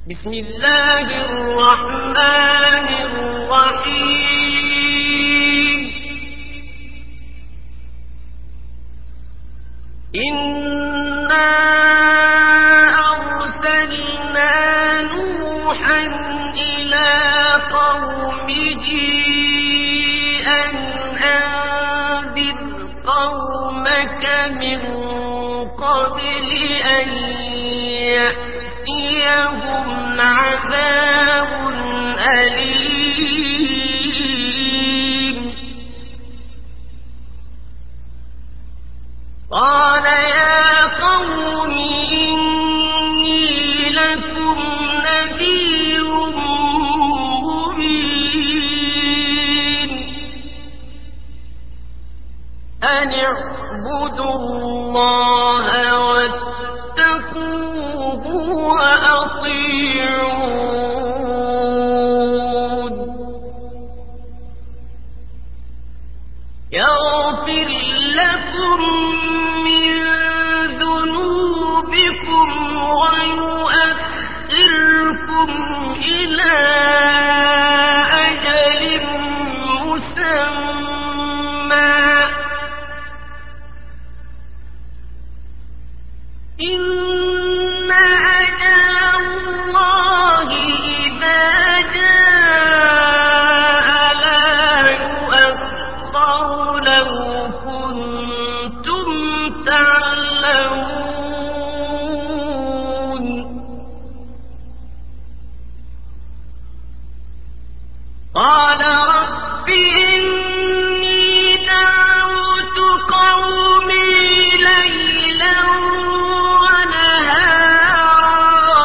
بسم الله الرحمن الرحيم. إنا أرسلنا نوحا إلى قومه أن أنذر قومك من قبل أن يأتيهم عذاب أليم. قال يا قوم إني لكم نذير مبين أن اعبدوا الله واتقوه وأطيعون يغفر لكم من ذنوبكم ويؤخركم إلى أجل مسمى إن أجل الله إذا جاء لا يؤخر لو كنتم تعلمون. قال رب إني دعوت قومي ليلا ونهارا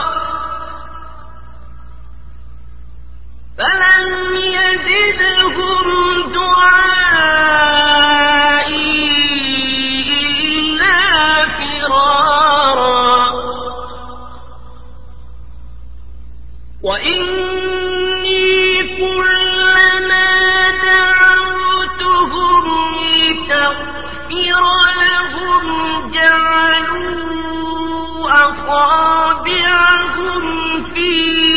فلم يزدهم دعائي إلا فرارا وإني كلما دعوتهم لتغفر لهم جعلوا أصابعهم في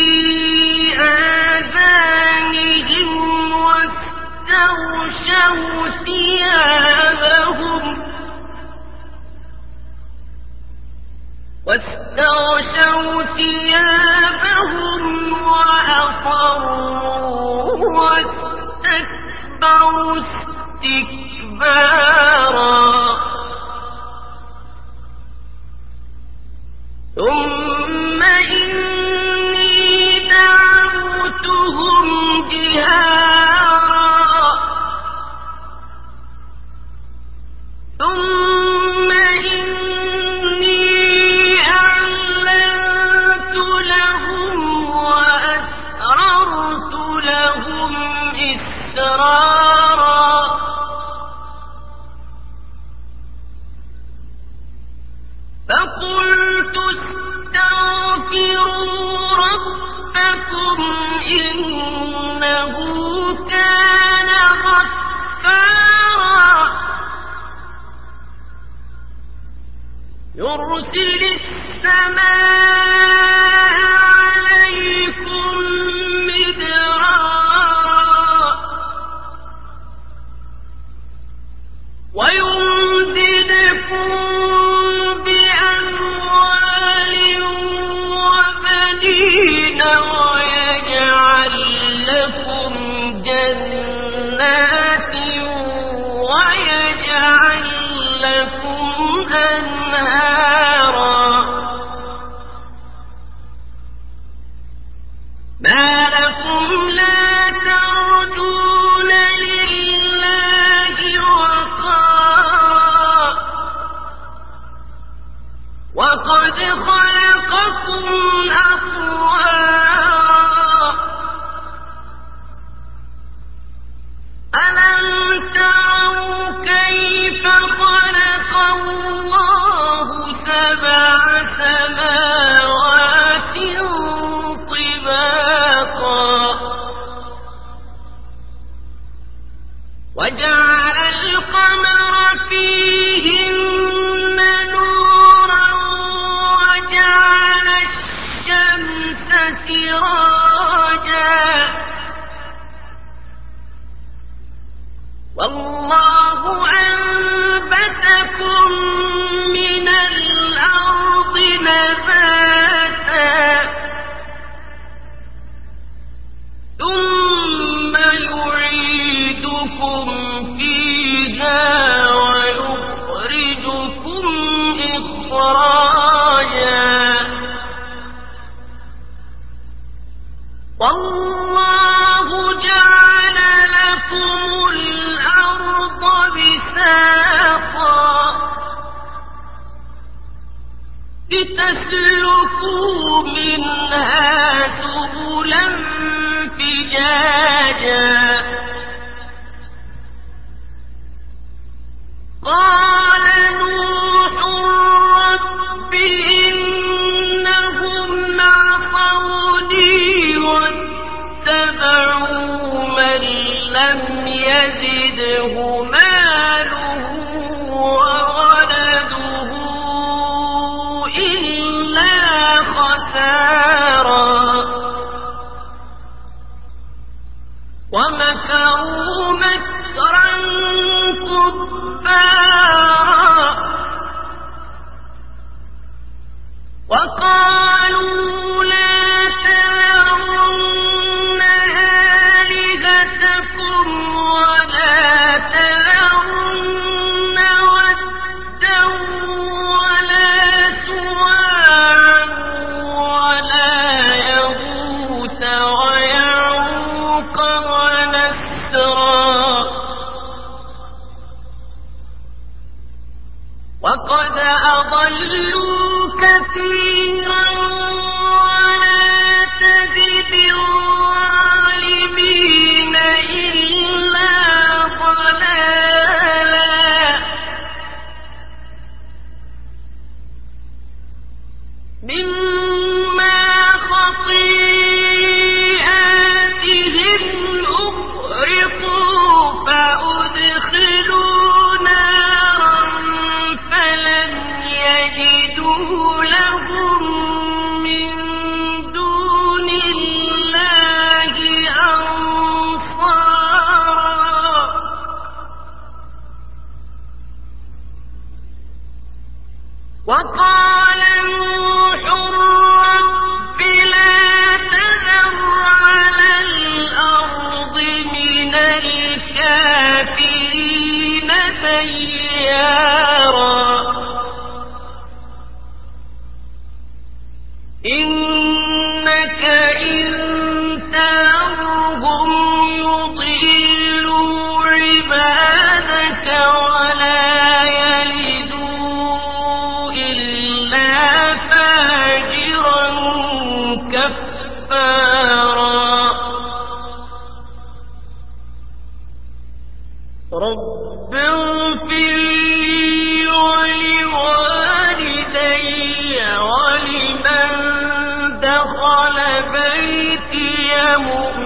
آذانهم واستغشوا ثيابهم وأصروا واستكبروا استكبارا. ثم إني دعوتهم جهارا ثم إني أعلنت لهم وأسررت لهم إسرارا فقلت استغفروا ربكم إنه كان غفارا يرسل السماء عليكم مدرارا ويمددكم بأموال وبنين ويجعل لكم جنات ويجعل لكم أنهارا. ما لكم لا ترجون لله وقارا وقد خلقكم أطوارا ألم تروا كيف خلق الله سبع سماوات طباقا سراجا والله أنبتكم من الأرض نباتا ثم يعيدكم فيها ويخرجكم إخراجا والله جعل لكم الأرض بساطا لتسلكوا منها سبلا فجاجا قال نوح رب إنهم عصوني واتبعوا من لم يزده ماله وولده إلا خسارا ومكروا مكرا كبارا وقالوا لا تذرن آلهتكم ولا تذرن ودا ولا سواعا ولا يغوث ويعوق ونسرا وقد أضلوا كثيرا ولا تزد الظالمين إلا ضلالا مما خطيئاتهم أغرقوا فأدخلوا نارا فلن يجدوا لهم من دون الله أنصارا وقال نوح رب لا تذر على الأرض من الكافرين ديارا إنك إن تذرهم يضلوا عبادك ولا يلدوا إلا فاجرا كفارا رب اغفر لي ولوالدي ولمن دخل بيتي مؤمنا